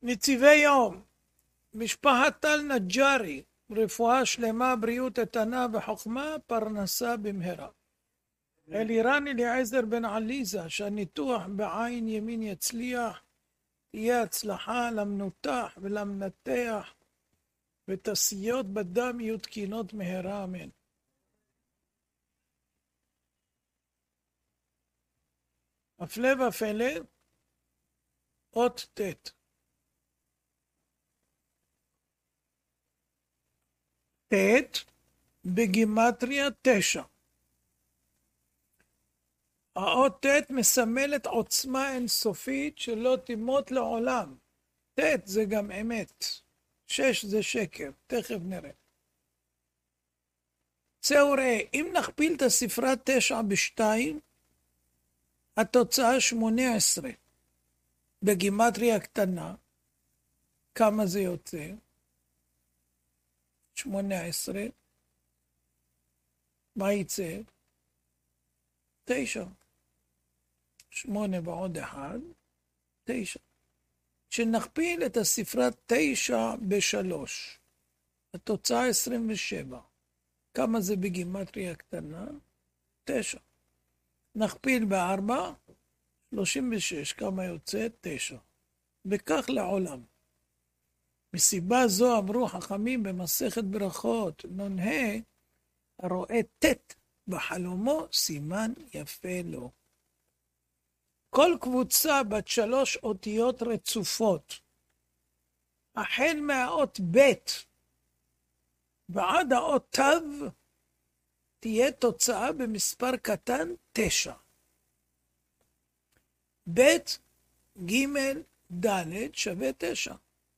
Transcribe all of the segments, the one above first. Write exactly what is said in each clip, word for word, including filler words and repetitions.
נציבי יום, משפחת טל נג'ארי, רפואה שלמה, בריאות איתנה וחוכמה, פרנסה במהרה. אלירן אליעזר בן עליזה, שהניתוח בעין ימין יצליח, תהיה הצלחה למנותח ולמנתח, ותסיות בדם יהיו תקינות מהרה, אמן. הפלא ופלא, אות ת'. ת' בגימטריה תשע. האות ת' מסמלת עוצמה אינסופית שלא תימות לעולם. ת' זה גם אמת. שש זה שקר, תכף נראה. צאו ראה, אם נכפיל את הספרה תשע בשתיים, התוצאה שמונה עשרה. בגימטריה קטנה, כמה זה יוצא? שמונה עשרה. מה יצא? תשע. שמונה ועוד אחד, תשע. כשנכפיל את הספרה תשע בשלוש, התוצאה עשרים ושבע. כמה זה בגימטריה קטנה? תשע. נכפיל בארבע, שלושים ושש. כמה יוצא? תשע. וכך לעולם. מסיבה זו אמרו חכמים במסכת ברכות, נ"ה, הרואה ת' בחלומו סימן יפה לו. כל קבוצה בת שלוש אותיות רצופות, החל מהאות ב' ועד האות ת', תהיה תוצאה במספר קטן תשע. ב' ג' ד' שווה תשע.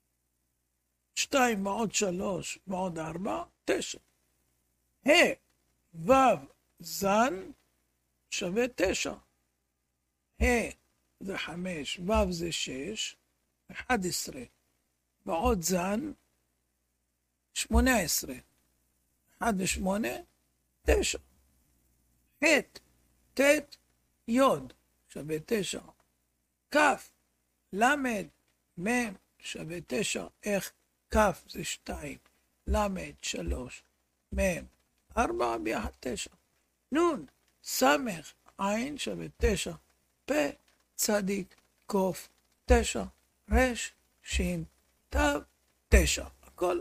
שתיים ועוד שלוש ועוד ארבע, תשע. ה' ו' זן שווה תשע. ה' זה חמש, ו' זה שש, אחד עשרה. ועוד זן, שמונה עשרה. אחד ושמונה, תשע. ח' ט' י' שווה תשע. כ' למד מ' שווה תשע. איך? כ' זה שתיים, למד שלוש, מ' ארבע ביחד תשע. נון סמך עין שווה תשע. פ' צדיק קוף תשע. רש שין תו תשע. הכל.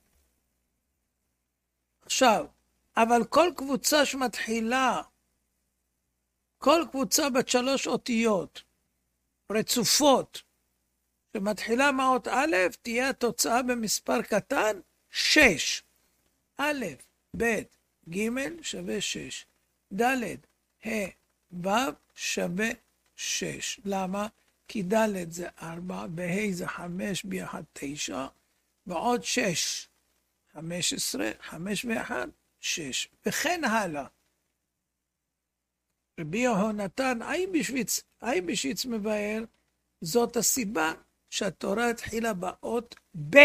עכשיו, אבל כל קבוצה שמתחילה, כל קבוצה בת שלוש אותיות רצופות, שמתחילה מהאות א', תהיה התוצאה במספר קטן, שש. א', ב', ג' שווה שש. ד', ה', ו' שווה שש. למה? כי ד' זה ארבע, וה' זה חמש ביחד תשע, ועוד שש. חמש עשרה, חמש ואחד, שש. וכן הלאה. רבי יהונתן אייבשיץ, אייבשיץ מבאר, זאת הסיבה שהתורה התחילה באות ב'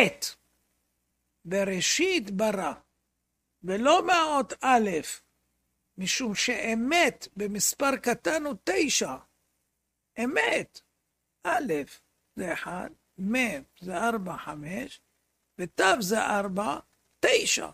בראשית ברא, ולא מהאות א', משום שאמת במספר קטן הוא תשע. אמת, א' זה אחד, מ' זה ארבע, חמש, ות' זה ארבע, תשע.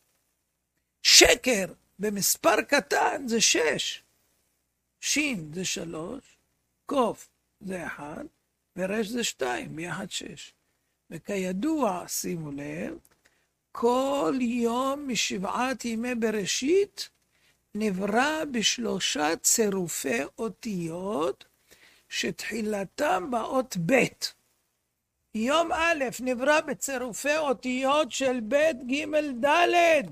שקר במספר קטן זה שש. שין זה שלוש, קוף זה אחד, ורש זה שתיים, ביחד שש. וכידוע, שימו לב, כל יום משבעת ימי בראשית נברא בשלושה צירופי אותיות שתחילתם באות ב'. יום א' נברא בצירופי אותיות של ב' ג' ד'.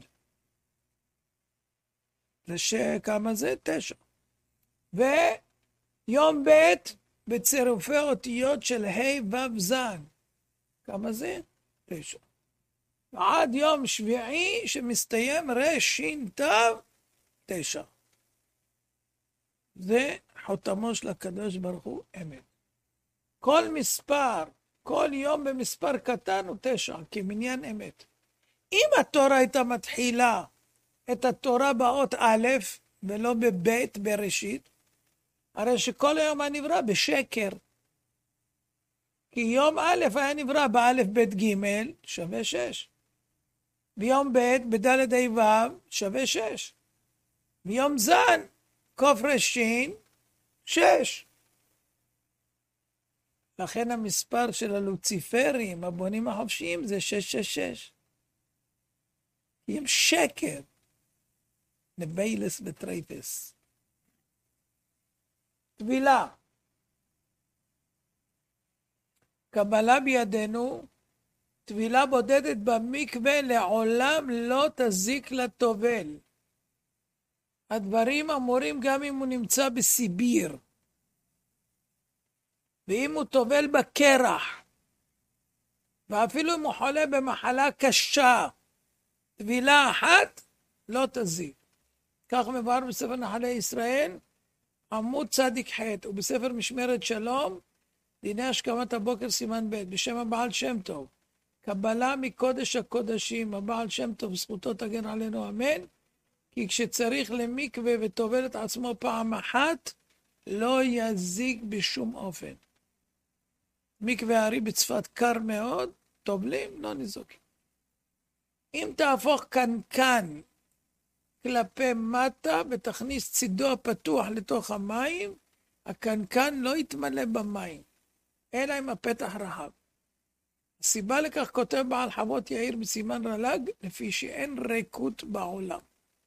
זה שכמה זה? תשע. ויום ב' בצירופי אותיות של ה' ו' זן. כמה זה? תשע. ועד יום שביעי שמסתיים רש שין תו, תשע. זה חותמו של הקדוש ברוך הוא אמת. כל מספר, כל יום במספר קטן הוא תשע, כמניין אמת. אם התורה הייתה מתחילה את התורה באות א' ולא בבית בראשית, הרי שכל היום הנברא בשקר. כי יום א' היה נברא באלף בית ג' שווה שש. ביום ב' בדלת ה' ו' שווה שש. ביום ז' קוף רשין שש. לכן המספר של הלוציפרים, הבונים החופשיים, זה שש שש שש. כי הם שקר. נביילס וטרייפס. טבילה. קבלה בידינו, טבילה בודדת במקווה לעולם לא תזיק לטובל. הדברים אמורים גם אם הוא נמצא בסיביר. ואם הוא טובל בקרח, ואפילו אם הוא חולה במחלה קשה, טבילה אחת לא תזיק. כך מבואר בספר נחלי ישראל, עמוד צדיק ח' ובספר משמרת שלום, דיני השכמת הבוקר סימן ב' בשם הבעל שם טוב. קבלה מקודש הקודשים, הבעל שם טוב, זכותו תגן עלינו אמן. כי כשצריך למקווה וטובל את עצמו פעם אחת, לא יזיק בשום אופן. מקווה הרי בצפת קר מאוד, טובלים, לא ניזוקים. אם תהפוך קנקן כלפי מטה ותכניס צידו הפתוח לתוך המים, הקנקן לא יתמלא במים, אלא עם הפתח רחב. הסיבה לכך כותב בעל חוות יאיר בסימן רל"ג, לפי שאין ריקות בעולם.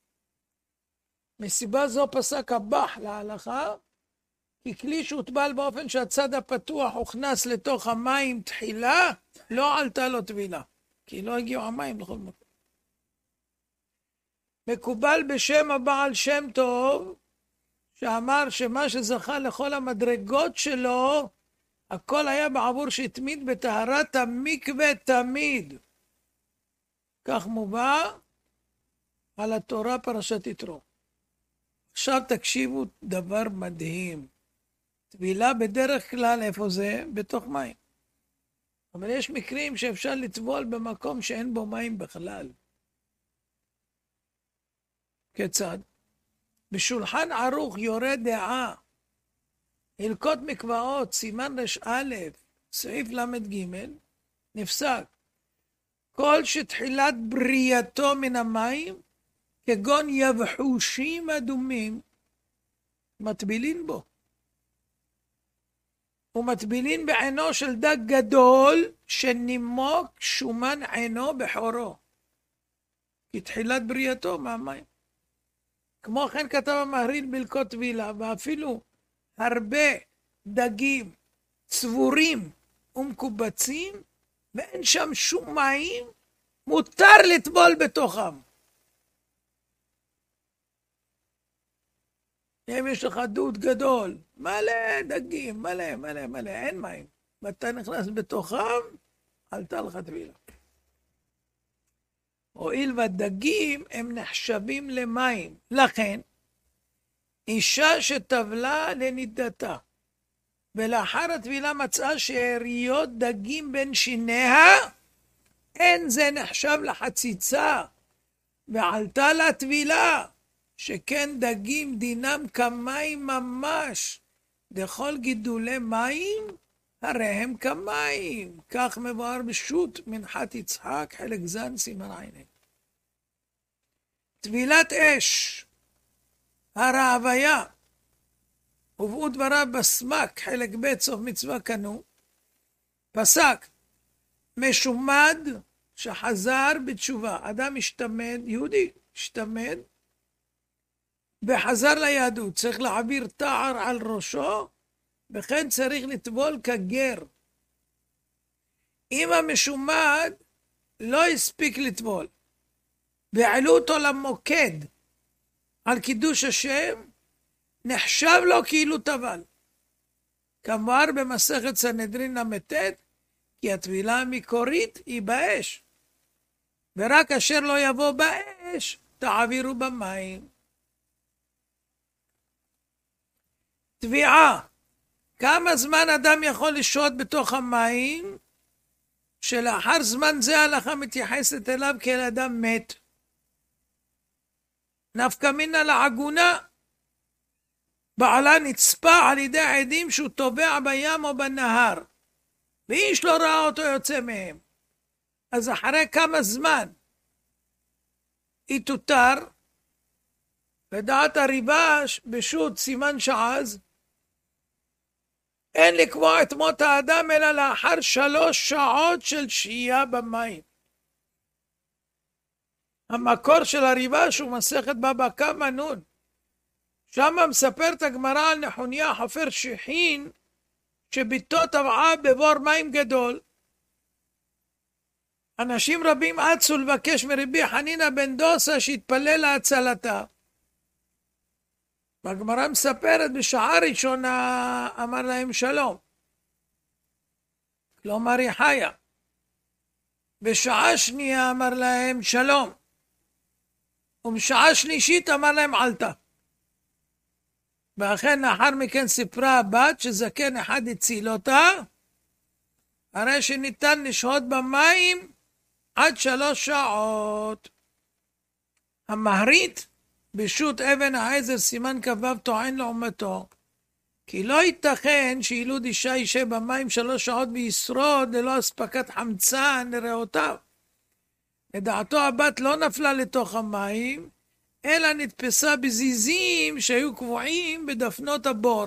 מסיבה זו פסק הבח להלכה, כי כלי שהוטבל באופן שהצד הפתוח הוכנס לתוך המים תחילה, לא עלתה לו טבילה, כי לא הגיעו המים לכל מקום. מקובל בשם הבעל שם טוב, שאמר שמה שזכה לכל המדרגות שלו, הכל היה בעבור שהתמיד בטהרת המקווה תמיד. כך מובא על התורה פרשת יתרו. עכשיו תקשיבו דבר מדהים. טבילה בדרך כלל איפה זה? בתוך מים. אבל יש מקרים שאפשר לטבול במקום שאין בו מים בכלל. כיצד? בשולחן ערוך יורה דעה, הלכות מקוואות, סימן ר"א, סעיף למד ג', נפסק. כל שתחילת בריאתו מן המים, כגון יבחושים אדומים, מטבילין בו. ומטבילין בעינו של דג גדול, שנימוק שומן עינו בחורו. כי תחילת בריאתו מהמים. כמו כן כתב המהרי"ל בהלכות טבילה, ואפילו הרבה דגים צבורים ומקובצים, ואין שם שום מים, מותר לטבול בתוכם. אם יש לך דוד גדול, מלא דגים, מלא, מלא, מלא, אין מים. ואתה נכנס בתוכם, עלתה לך טבילה. הואיל והדגים הם נחשבים למים. לכן, אישה שטבלה לנידתה, ולאחר הטבילה מצאה שאריות דגים בין שיניה, אין זה נחשב לחציצה, ועלתה לה טבילה, שכן דגים דינם כמים ממש, דכל גידולי מים, הרי הם כמים. כך מבואר בשו"ת מנחת יצחק, חלק ז' סימן עין. טבילת אש, הרעביה, הובאו דבריו בסמק, חלק ב' סוף מצווה קנו, פסק, משומד שחזר בתשובה. אדם השתמד, יהודי, השתמד, וחזר ליהדות, צריך להעביר תער על ראשו, וכן צריך לטבול כגר. אם המשומד לא הספיק לטבול, והעלו אותו למוקד על קידוש השם, נחשב לו כאילו טבל. כמובן במסכת סנהדרין ל"ט, כי הטבילה המקורית היא באש, ורק אשר לא יבוא באש, תעבירו במים. טביעה, כמה זמן אדם יכול לשהות בתוך המים, שלאחר זמן זה ההלכה מתייחסת אליו כאל אדם מת. נפקא מינה לעגונה, בעלה נצפה על ידי עדים שהוא טובע בים או בנהר, ואיש לא ראה אותו יוצא מהם. אז אחרי כמה זמן היא תותר, לדעת הריבש בשו"ת סימן שעז, אין לקבוע את מות האדם אלא לאחר שלוש שעות של שהייה במים. המקור של הריבש הוא מסכת בבא קמא נון. שם מספרת הגמרא על נחוניה חופר שיחין, שביתו טבעה בבור מים גדול. אנשים רבים אצו לבקש מרבי חנינא בן דוסה שיתפלל להצלתה. והגמרא מספרת בשעה ראשונה אמר להם שלום, כלומר היא חיה. בשעה שנייה אמר להם שלום, ובשעה שלישית אמר להם עלתה. ואכן לאחר מכן סיפרה הבת שזקן אחד הציל אותה, הרי שניתן לשהות במים עד שלוש שעות. המהרית בשו"ת אבן העזר סימן כ"ו טוען לעומתו, כי לא ייתכן שילוד אישה יישב במים שלוש שעות וישרוד ללא אספקת חמצן לריאותיו. לדעתו הבת לא נפלה לתוך המים, אלא נתפסה בזיזים שהיו קבועים בדפנות הבור.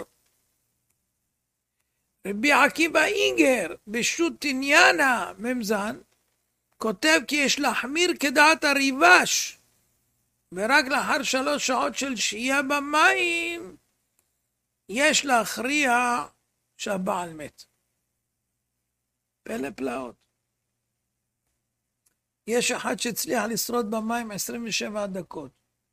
רבי עקיבא אינגר בשו"ת תניאנה ממזן כותב כי יש להחמיר כדעת הריבש, ורק לאחר שלוש שעות של שהייה במים יש להכריע שהבעל מת. פלא פלאות. יש אחד שהצליח לשרוד במים עשרים ושבע דקות.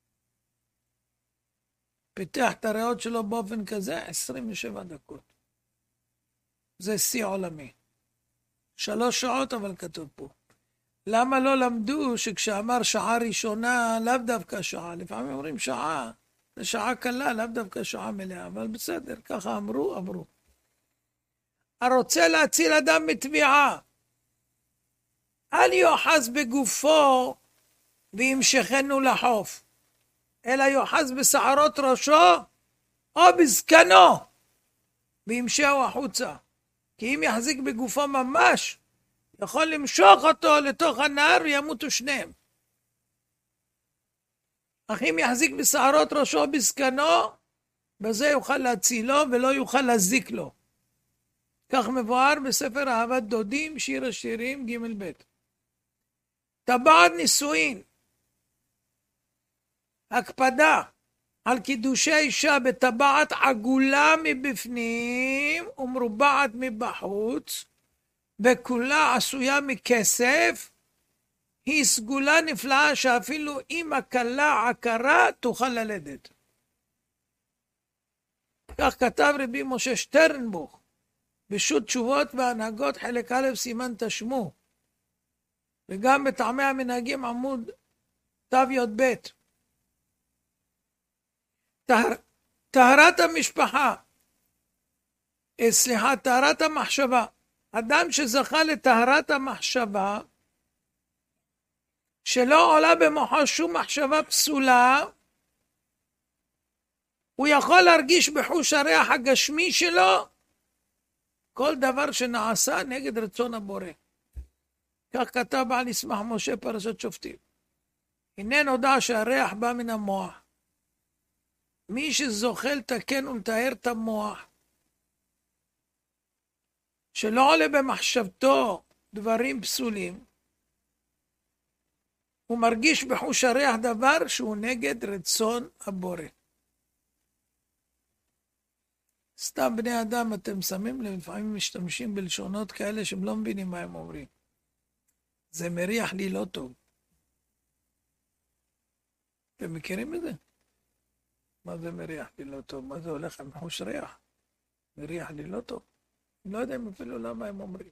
פיתח את הריאות שלו באופן כזה עשרים ושבע דקות. זה שיא עולמי. שלוש שעות אבל כתוב פה. למה לא למדו שכשאמר שעה ראשונה, לאו דווקא שעה, לפעמים אומרים שעה, זה שעה קלה, לאו דווקא שעה מלאה, אבל בסדר, ככה אמרו, אמרו. הרוצה להציל אדם מטביעה, אל יוחז בגופו וימשכנו לחוף, אלא יוחז בשערות ראשו או בזקנו וימשהו החוצה. כי אם יחזיק בגופו ממש, יכול למשוך אותו לתוך הנהר וימותו שניהם. אך אם יחזיק בשערות ראשו בזקנו, בזה יוכל להצילו ולא יוכל להזיק לו. כך מבואר בספר אהבת דודים, שיר השירים ג' ב'. טבעת נישואין, הקפדה על קידושי אישה בטבעת עגולה מבפנים ומרובעת מבחוץ, וכולה עשויה מכסף, היא סגולה נפלאה שאפילו אם הכלה עקרה תוכל ללדת. כך כתב רבי משה שטרנבוך בשו"ת תשובות והנהגות חלק א' סימן תשמו, וגם בטעמי המנהגים עמוד תו יוד ב'. טהרת המשפחה, סליחה, טהרת המחשבה. אדם שזכה לטהרת המחשבה, שלא עולה במוחו שום מחשבה פסולה, הוא יכול להרגיש בחוש הריח הגשמי שלו כל דבר שנעשה נגד רצון הבורא. כך כתב בעל ישמח משה פרשת שופטים. הנה נודע שהריח בא מן המוח. מי שזוכה לתקן ולתאר את המוח, שלא עולה במחשבתו דברים פסולים, הוא מרגיש בחוש הריח דבר שהוא נגד רצון הבורא. סתם בני אדם, אתם שמים לב, לפעמים משתמשים בלשונות כאלה שהם לא מבינים מה הם אומרים. זה מריח לי לא טוב. אתם מכירים את זה? מה זה מריח לי לא טוב? מה זה הולך עם חוש ריח? מריח לי לא טוב. אני לא יודע אפילו למה הם אומרים.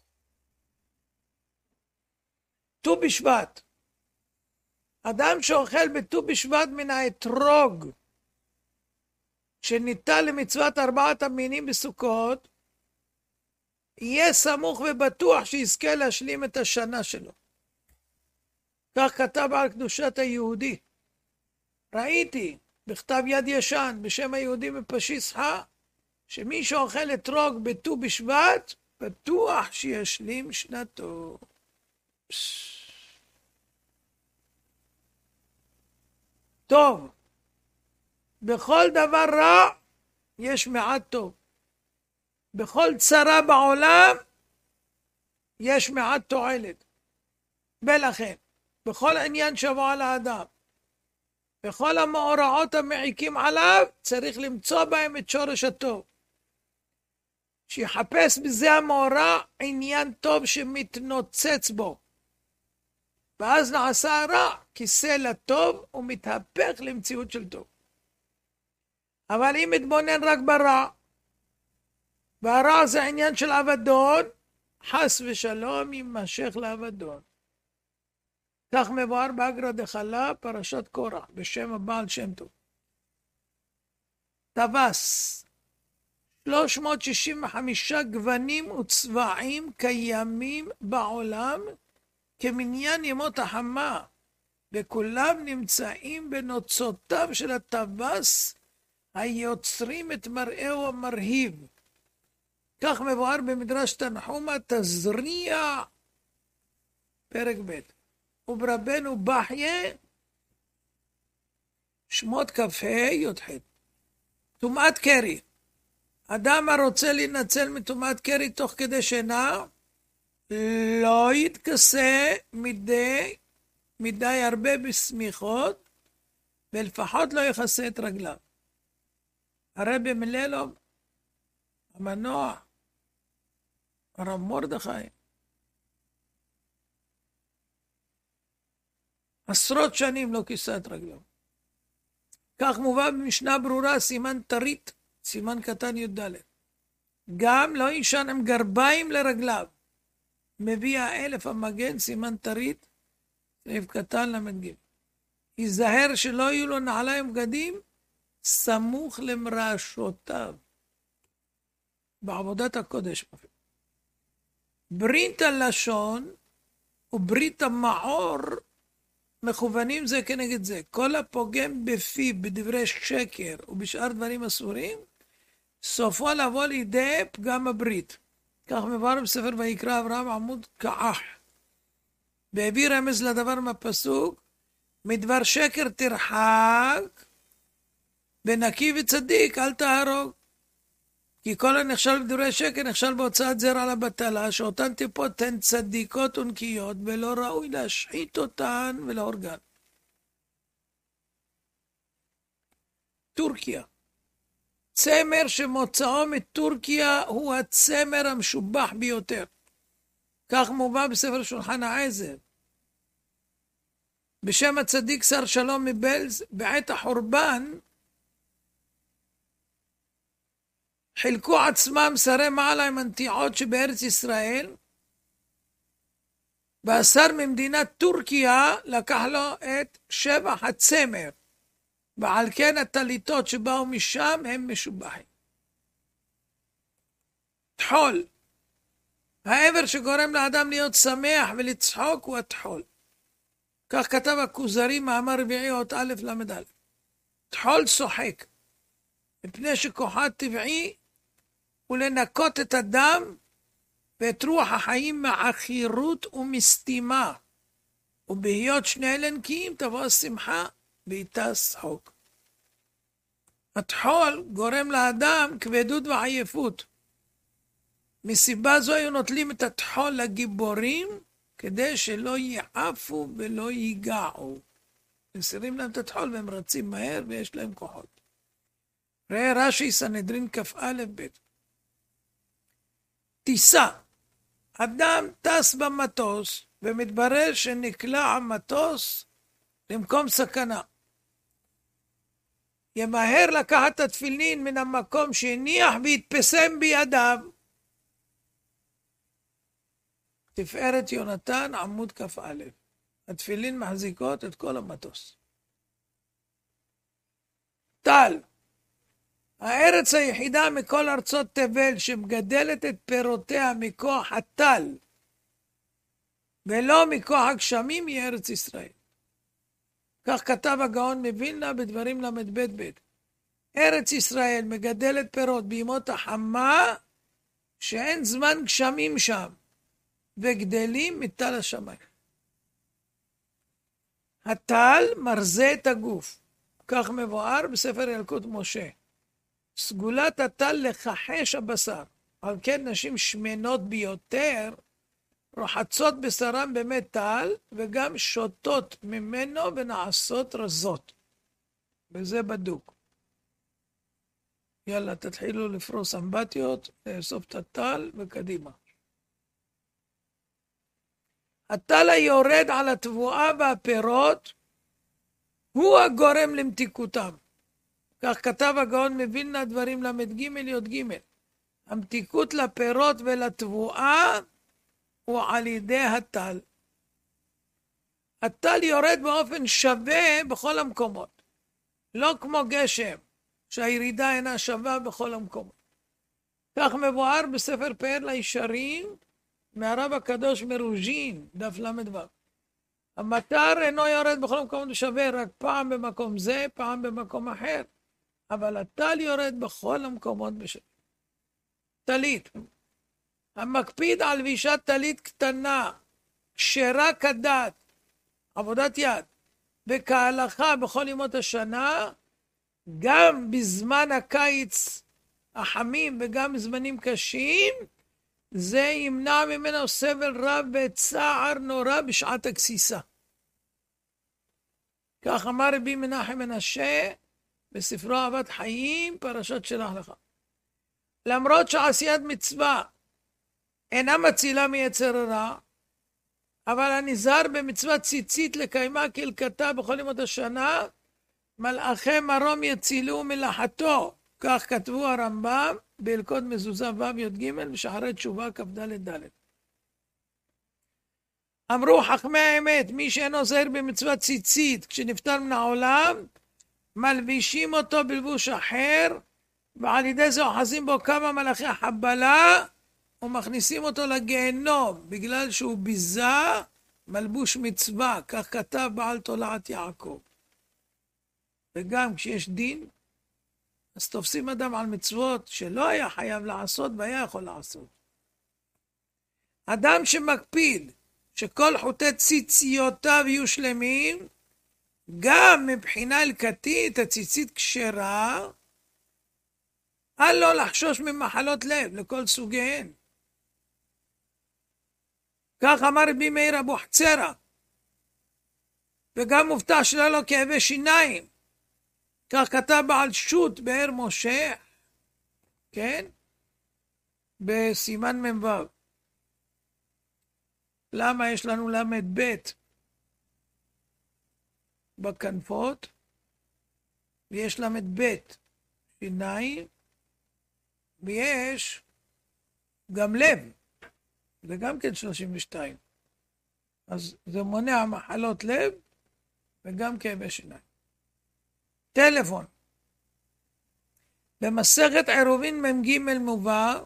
ט"ו בשבט. אדם שאוכל בט"ו בשבט מן האתרוג, שניטל למצוות ארבעת המינים בסוכות, יהיה סמוך ובטוח שיזכה להשלים את השנה שלו. כך כתב על קדושת היהודי. ראיתי בכתב יד ישן בשם היהודי בפשיסחה, שמי שאוכל אתרוג בט"ו בשבט, בטוח שישלים שנתו. טוב, בכל דבר רע יש מעט טוב. בכל צרה בעולם יש מעט תועלת. ולכן, בכל עניין שבוא על האדם, בכל המאורעות המעיקים עליו, צריך למצוא בהם את שורש הטוב. שיחפש בזה המאורע עניין טוב שמתנוצץ בו. ואז נעשה רע, כיסא לטוב ומתהפך למציאות של טוב. אבל אם מתבונן רק ברע, והרע זה עניין של אבדון, חס ושלום יימשך לאבדון. כך מבואר באגרא דחלה, פרשת קורח, בשם הבעל שם טוב. טווס, שלוש מאות שישים וחמישה גוונים וצבעים קיימים בעולם, כמניין ימות החמה, וכולם נמצאים בנוצותיו של הטווס, היוצרים את מראהו המרהיב. כך מבואר במדרש תנחומא, תזריע, פרק ב'. וברבנו בחיה, שמות כ"ה י"ח. טומאת קרי. אדם הרוצה להינצל מטומאת קרי תוך כדי שינה, לא יתכסה מדי, מדי הרבה בסמיכות, ולפחות לא יכסה את רגליו. הרבי מללוב, המנוח, הרב מרדכי, עשרות שנים לא כיסה את רגליו. כך מובא במשנה ברורה, סימן תרית, סימן קטן י"ד. גם לא יישן עם גרביים לרגליו. מביא האלף המגן, סימן תרית, סעיף קטן למד ג'. ייזהר שלא יהיו לו נעליים בגדים, סמוך למרשותיו. בעבודת הקודש. ברית הלשון וברית המעור מכוונים זה כנגד זה. כל הפוגם בפיו בדברי שקר ובשאר דברים אסורים, סופו לבוא לידי פגם הברית. כך מבואר בספר ויקרא אברהם עמוד כעח. והביא רמז לדבר מהפסוק, מדבר שקר תרחק, ונקי וצדיק אל תהרוג. כי כל הנחשל בדברי שקר נחשל בהוצאת זרע על הבטלה, שאותן טיפות הן צדיקות ונקיות, ולא ראוי להשחית אותן ולהורגן. טורקיה. צמר שמוצאו מטורקיה הוא הצמר המשובח ביותר. כך מובא בספר שולחן העזר. בשם הצדיק שר שלום מבלז, בעת החורבן, חילקו עצמם שרי מעלה עם הנטיעות שבארץ ישראל, והשר ממדינת טורקיה לקח לו את שבח הצמר, ועל כן הטליתות שבאו משם הם משובחים. תחול. העבר שגורם לאדם להיות שמח ולצחוק הוא התחול. כך כתב הכוזרי מאמר רביעי אות א' למד א'. תחול שוחק, מפני שכוחה טבעי ולנקות את הדם ואת רוח החיים מעכירות ומסתימה, ובהיות שני אלה נקיים תבוא השמחה ואיתה שחוק. הטחול גורם לאדם כבדות ועייפות. מסיבה זו היו נוטלים את הטחול לגיבורים, כדי שלא יעפו ולא ייגעו. מסירים להם את הטחול והם רצים מהר ויש להם כוחות. ראה רש"י סנהדרין כ"א ב'. טיסה. אדם טס במטוס ומתברר שנקלע המטוס למקום סכנה. ימהר לקחת את התפילין מן המקום שהניח והתפסם בידיו. תפארת יונתן עמוד כ"א. התפילין מחזיקות את כל המטוס. טל. הארץ היחידה מכל ארצות תבל שמגדלת את פירותיה מכוח הטל ולא מכוח הגשמים היא ארץ ישראל. כך כתב הגאון מווילנה בדברים למד ב' ב'. ארץ ישראל מגדלת פירות בימות החמה שאין זמן גשמים שם, וגדלים מטל השמיים. הטל מרזה את הגוף, כך מבואר בספר ילקוט משה. סגולת הטל לכחש הבשר, על כן נשים שמנות ביותר, רוחצות בשרם במי טל, וגם שותות ממנו ונעשות רזות. וזה בדוק. יאללה, תתחילו לפרוס אמבטיות, לאסוף את הטל וקדימה. הטל היורד על התבואה והפירות, הוא הגורם למתיקותם. כך כתב הגאון מווילנה דברים למד ג' י' ג'. המתיקות לפירות ולתבואה הוא על ידי הטל. הטל יורד באופן שווה בכל המקומות. לא כמו גשם, שהירידה אינה שווה בכל המקומות. כך מבואר בספר פאר לישרים, מהרב הקדוש מרוז'ין, דף למד ו'. המטר אינו יורד בכל המקומות ושווה, רק פעם במקום זה, פעם במקום אחר. אבל הטל יורד בכל המקומות בשווה. טלית. המקפיד על לבישת טלית קטנה, כשרה כדת, עבודת יד, וכהלכה בכל ימות השנה, גם בזמן הקיץ החמים וגם בזמנים קשים, זה ימנע ממנו סבל רב וצער נורא בשעת הגסיסה. כך אמר רבי מנחם מנשה בספרו אהבת חיים, פרשת שלח לך. למרות שעשיית מצווה אינה מצילה מיצר הרע, אבל הנזהר במצוות ציצית לקיימה כהלכתה בכל ימות השנה, מלאכי מרום יצילו מלאכתו. כך כתבו הרמב"ם בהלכות מזוזה ו' י' ג' בשערי תשובה כ"ד ד'. אמרו חכמי האמת, מי שאינו זהיר במצוות ציצית כשנפטר מן העולם, מלבישים אותו בלבוש אחר, ועל ידי זה אוחזים בו כמה מלאכי חבלה, ומכניסים אותו לגיהנום, בגלל שהוא ביזה מלבוש מצווה, כך כתב בעל תולעת יעקב. וגם כשיש דין, אז תופסים אדם על מצוות שלא היה חייב לעשות והיה יכול לעשות. אדם שמקפיד שכל חוטי ציציותיו יהיו שלמים, גם מבחינה הלכתית הציצית כשרה, אל לא לחשוש ממחלות לב לכל סוגיהן. כך אמר רבי מאיר אבוחצירא, וגם מובטח שלא לו כאבי שיניים. כך כתב בעל שו"ת באר משה, כן? בסימן מ"ו. למה יש לנו למד ב' בכנפות, ויש למד ב' שיניים, ויש גם לב, זה גם כן שלושים ושתיים. אז זה מונע מחלות לב, וגם כאבי שיניים. טלפון. במסכת עירובין מ"ג מובא,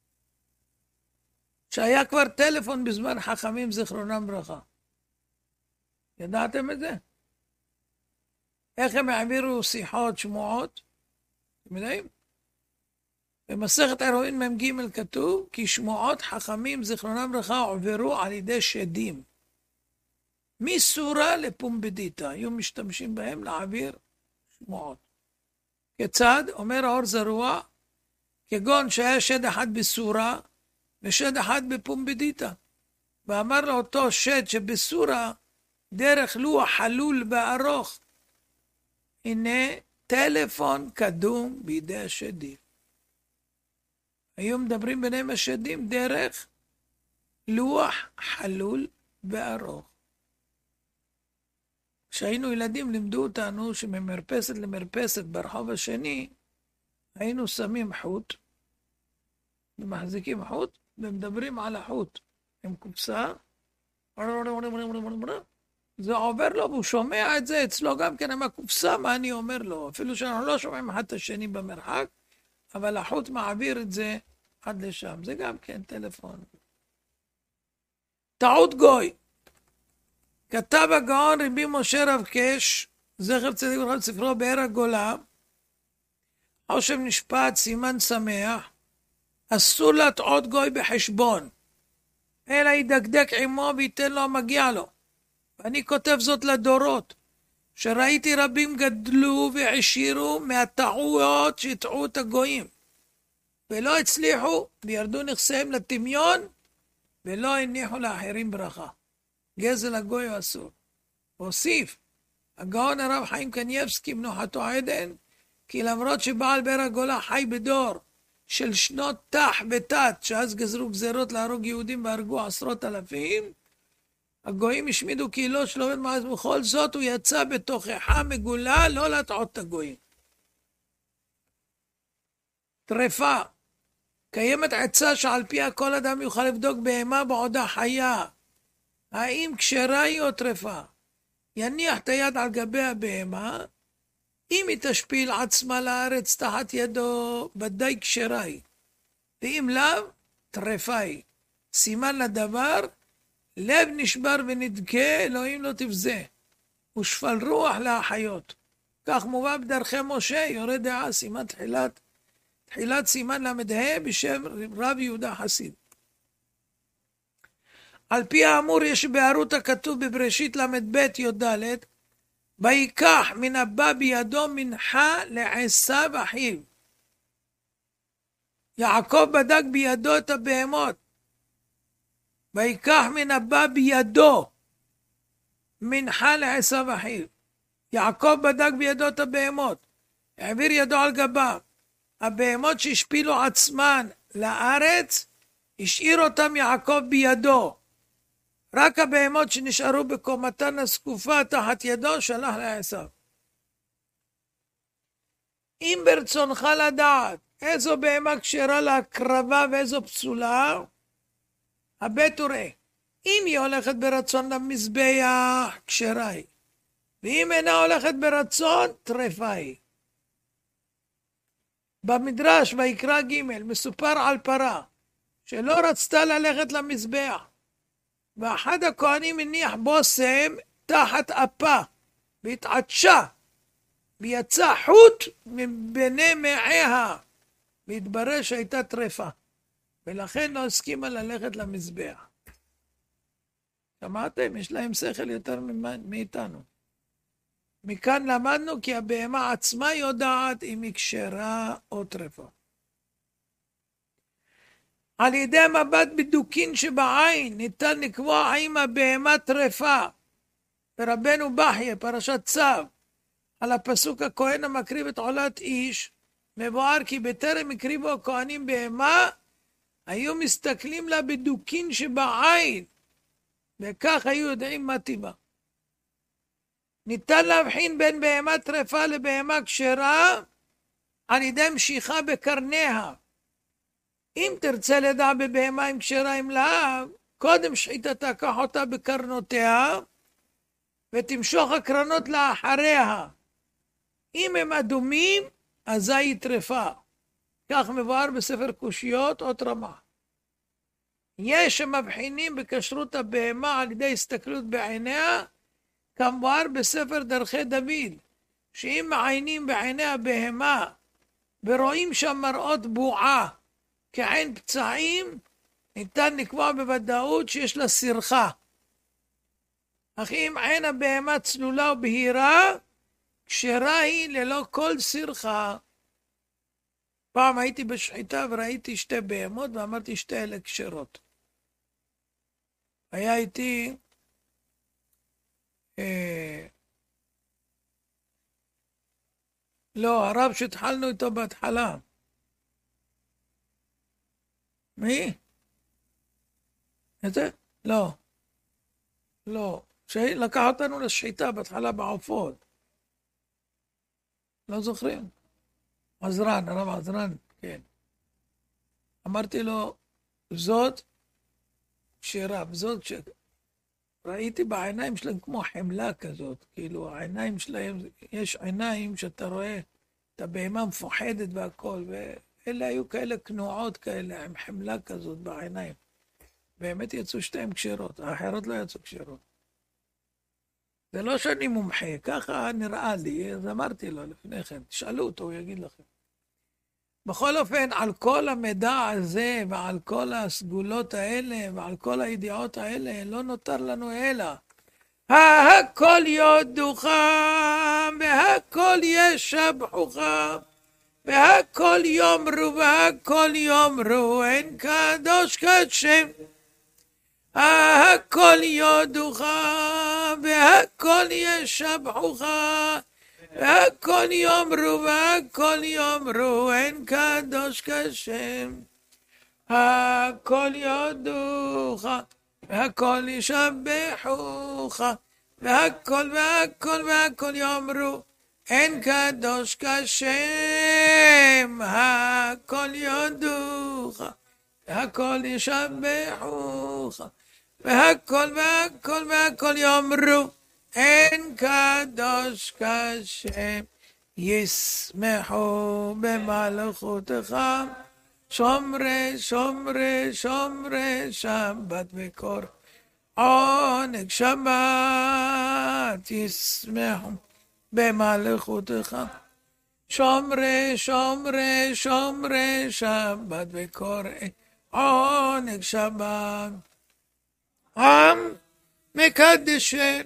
שהיה כבר טלפון בזמן חכמים זיכרונם ברכה. ידעתם את זה? איך הם העבירו שיחות, שמועות? אתם יודעים? במסכת עירובין מ"ג כתוב, כי שמועות חכמים זיכרונם ברכה עוברו על ידי שדים. מסורה לפומבדיתא, היו משתמשים בהם להעביר שמועות. כיצד? אומר האור זרוע, כגון שהיה שד אחד בסורה, ושד אחד בפומבדיתא. ואמר לאותו שד שבסורה, דרך לוח חלול וארוך, הנה טלפון קדום בידי השדים. היו מדברים ביניהם השדים דרך לוח חלול וארוך. כשהיינו ילדים לימדו אותנו שממרפסת למרפסת ברחוב השני, היינו שמים חוט, ומחזיקים חוט, ומדברים על החוט עם קופסה, זה עובר לו, והוא שומע את זה אצלו גם כן עם הקופסה, מה אני אומר לו, אפילו שאנחנו לא שומעים אחד את השני במרחק, אבל החוט מעביר את זה עד לשם, זה גם כן טלפון. טעות גוי. כתב הגאון רבי משה רב קש, זכר צדיק לברכה, בספרו באר הגולה, חושב נשפט סימן שמח, אסור להטעות גוי בחשבון, אלא ידקדק עמו וייתן לו המגיע לו. ואני כותב זאת לדורות, שראיתי רבים גדלו והעשירו מהטעויות שהטעו את הגויים, ולא הצליחו וירדו נכסיהם לטמיון, ולא הניחו לאחרים ברכה. גזל הגוי הוא אסור. והוסיף, הגאון הרב חיים קניבסקי מנוחתו עדן, כי למרות שבעל באר הגולה חי בדור של שנות תח ותת, שאז גזרו גזרות להרוג יהודים והרגו עשרות אלפים, הגויים השמידו קהילות שלא עובד מעש, בכל זאת הוא יצא בתוכחה מגולה לא להטעות את הגויים. טרפה, קיימת עצה שעל פיה כל אדם יוכל לבדוק בהמה בעודה חיה, האם כשרה היא או טרפה. יניח את היד על גבי הבהמה, אם היא תשפיל עצמה לארץ תחת ידו, ודאי כשרה היא. ואם לאו, טרפה היא. סימן לדבר, לב נשבר ונדכה, אלוהים לא תבזה. ושפל רוח להחיות. כך מובא בדרכי משה, יורה דעה, סימן תחילת, תחילת סימן למדה בשם רב יהודה חסיד. על פי האמור יש בערות הכתוב בבראשית למד ב' י"ד, ויקח מן הבא בידו מנחה לעשיו אחיו. יעקב בדק בידו את הבהמות. ויקח מן הבא בידו מנחה לעשיו אחיו. יעקב בדק בידו את הבהמות. העביר ידו על גבה. הבהמות שהשפילו עצמן לארץ, השאיר אותם יעקב בידו. רק הבהמות שנשארו בקומתן הזקופה תחת ידו שלח לעשיו. אם ברצונך לדעת איזו בהמה כשרה להקרבה ואיזו פסולה, הבט וראה. אם היא הולכת ברצון למזבח, כשרה היא. ואם אינה הולכת ברצון, טרפה היא. במדרש ויקרא ג' מסופר על פרה שלא רצתה ללכת למזבח, ואחד הכהנים הניח בושם תחת אפה, והתעטשה, ויצא חוט מביני מעיה, והתברר שהייתה טרפה, ולכן לא הסכימה ללכת למזבח. שמעתם? יש להם שכל יותר מאיתנו. מכאן למדנו כי הבהמה עצמה יודעת אם היא כשרה או טרפה. על ידי מבט בדוקין שבעין ניתן לקבוע האם הבהמה טרפה. ברבנו בחיה, פרשת צו, על הפסוק הכהן המקריב את עולת איש, מבואר כי בטרם הקריבו הכהנים בהמה, היו מסתכלים לה בדוקין שבעין, וכך היו יודעים מה טיבה. ניתן להבחין בין בהמה טרפה לבהמה כשרה על ידי משיכה בקרניה. אם תרצה לדע בבהמה אם כשרה אם לאו, קודם שחיטתה קח אותה בקרנותיה ותמשוך הקרנות לאחריה. אם הם אדומים, אזי היא טרפה. כך מבואר בספר קושיות אות רמ"ח. יש שמבחינים בכשרות הבהמה על ידי הסתכלות בעיניה, כמבואר בספר דרכי דוד, שאם מעיינים בעיני הבהמה ורואים שם מראות בועה כעין פצעים, ניתן לקבוע בוודאות שיש לה סרחה. אך אם עין הבהמה צלולה ובהירה, כשרה היא ללא כל סרחה. פעם הייתי בשחיטה וראיתי שתי בהמות ואמרתי שתי אלה כשרות. היה איתי אה, לא, הרב שהתחלנו איתו בהתחלה. מי? איזה? לא. לא. שלקח אותנו לשחיטה בהתחלה בעופות. לא זוכרים? עזרן, הרב עזרן, כן. אמרתי לו, זאת כשרה, זאת ש... ראיתי בעיניים שלהם כמו חמלה כזאת, כאילו העיניים שלהם, יש עיניים שאתה רואה את הבהמה מפוחדת והכל, ואלה היו כאלה כנועות כאלה, עם חמלה כזאת בעיניים. באמת יצאו שתיים כשרות, האחרות לא יצאו כשרות. זה לא שאני מומחה, ככה נראה לי, אז אמרתי לו לפני כן, תשאלו אותו, הוא יגיד לכם. בכל אופן, על כל המידע הזה, ועל כל הסגולות האלה, ועל כל הידיעות האלה, לא נותר לנו אלא. הכל יודוך, והכל ישבחוך, והכל יאמרו, והכל יאמרו, אין קדוש כשם. הכל יודוך, והכל ישבחוך, והכל יאמרו, והכל יאמרו, אין קדוש כשם. הכל יודוך, והכל ישבחוך, והכל והכל והכל יאמרו, אין קדוש כשם. הכל יודוך, והכל ישבחוך, והכל והכל והכל יאמרו, אין קדוש כשם. ישמחו במלכותך שומרי שומרי שומרי שבת וקור עונג שבת. ישמחו במלכותך שומרי שומרי שומרי שבת וקור עונג שבת. עם מקדשי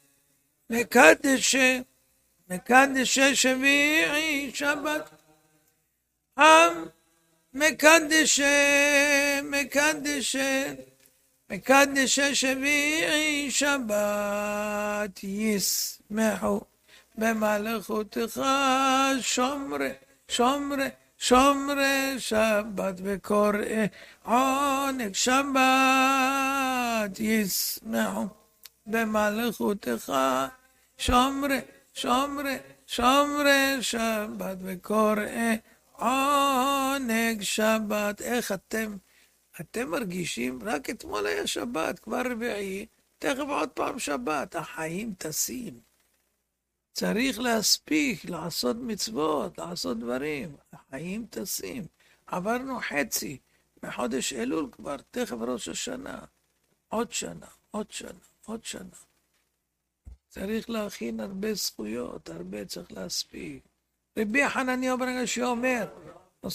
מקדשי מקדשי שביעי שבת. עם מקדשי מקדשי מקדשי שביעי שבת. ישמחו במלכותך שומרי שומרי שומרי שבת וקוראי עונג שבת. ישמחו במלכותך שומרי שומרי שומרי שבת וקוראי עונג שבת. איך אתם, אתם מרגישים? רק אתמול היה שבת, כבר רביעי, תכף עוד פעם שבת. החיים טסים. צריך להספיק, לעשות מצוות, לעשות דברים. החיים טסים. עברנו חצי מחודש אלול כבר, תכף ראש השנה. עוד שנה, עוד שנה, עוד שנה. צריך להכין הרבה זכויות, הרבה צריך להספיק. רבי חנניה בן עקשיא אומר,